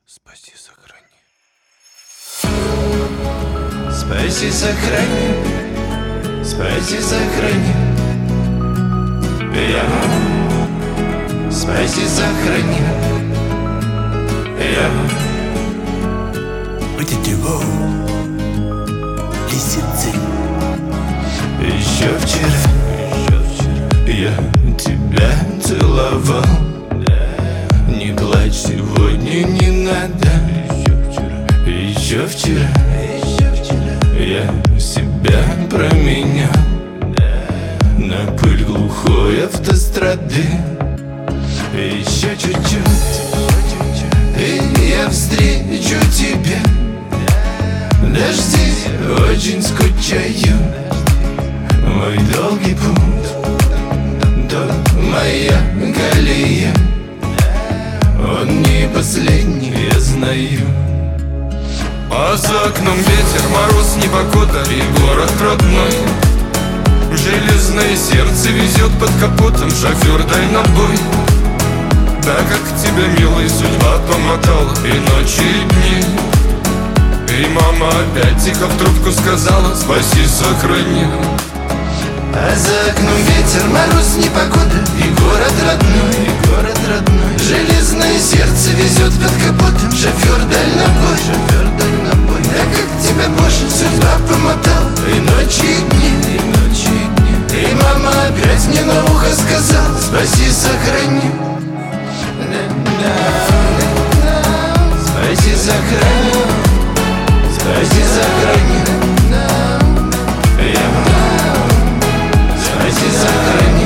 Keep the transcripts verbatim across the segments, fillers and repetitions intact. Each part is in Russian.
Спаси, сохрани. Спаси, сохрани. Спаси, сохрани. Я. Спаси, сохрани. Я. Будете его лисицы. Еще вчера, еще вчера я тебя целовал. Не плачь, сегодня не надо. Еще вчера, еще вчера я себя променял на пыль глухой автострады. Еще чуть-чуть, и я встречу тебя. Дожди, очень скучаю. Мой долгий путь, то моя колея. Он не последний, я знаю. А за окном ветер, мороз, непогода и город родной. Железное сердце везет под капотом шофер дальнобой. Так как тебя, милая, судьба помотала и ночи, и дни. И мама опять тихо в трубку сказала: спаси, сохрани. А за окном ветер, мороз, непогода и город родной, и город родной. Железное сердце везет под капотом шофер дальнобой, шофер дальнобой. Так как тебя, Боже, судьба помотала и ночи, и дни, и ночи, и дни. И мама опять мне на ухо сказала: спаси, сохрани. Спаси, сохрани. Спаси, сохрани. Я. Спаси, сохрани.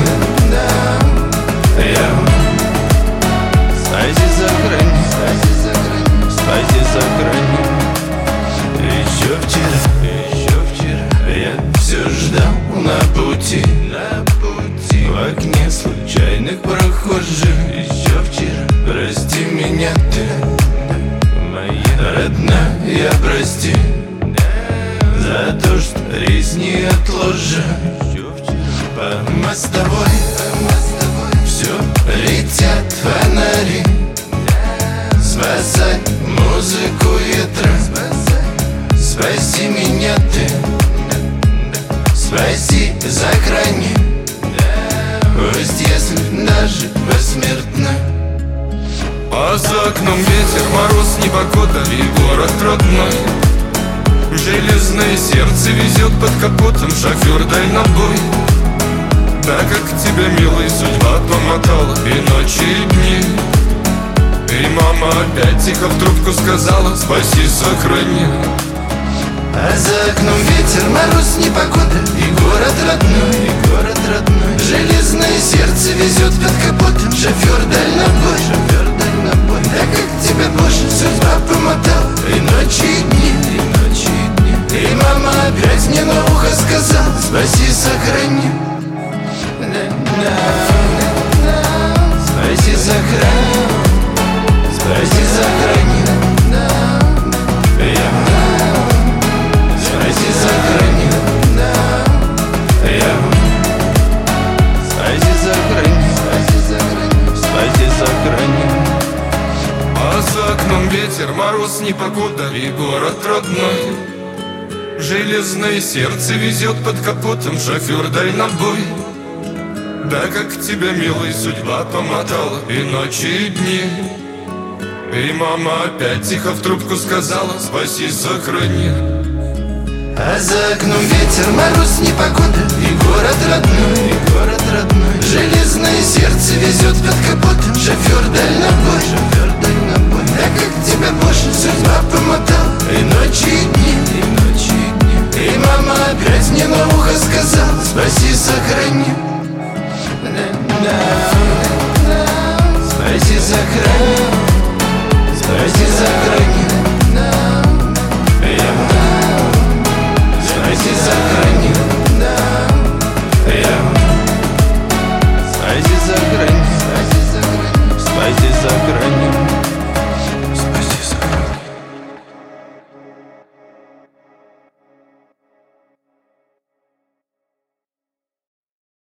Я. Спаси, сохрани. Спаси, сохрани. Еще вчера, еще вчера я все ждал на пути, на пути. В окне случайных прохожих. Еще вчера, прости меня ты, моя родная, прости за то, что рейс не отложен. По мостовой все летят фонари. Спасай музыку ветра. Спаси меня ты. Спаси, сохрани. Пусть если даже посмертно. А за окном ветер, мороз, непогода и город родной. Железное сердце везет под капотом шофер дальнобой. Так как тебя, милая, судьба помотала и ночи, и дни. И мама опять тихо в трубку сказала: спаси, сохрани. А за окном ветер, мороз, непогода и город родной, и город родной. Железное сердце везет под капотом шофер дальнобой, шофер дальнобой. Так как тебя, Боже, судьба помотала и ночи, и дни, и ночи, и дни. И мама опять мне на ухо сказала: спаси, сохрани. Спаси, сохрани. Спаси, сохрани. Я. Спаси, сохрани. Я. Спаси, сохрани. Спаси, сохрани. А за окном ветер, мороз, непогода и город родной. Железное сердце везет под капотом шофер дальнобой. Да как тебя, милая, судьба помотала и ночи, и дни. И мама опять тихо в трубку сказала: спаси, сохрани. А за окном ветер, мороз, непогода и город родной, и город родной. Железное сердце везет под капотом шофер дальнобой.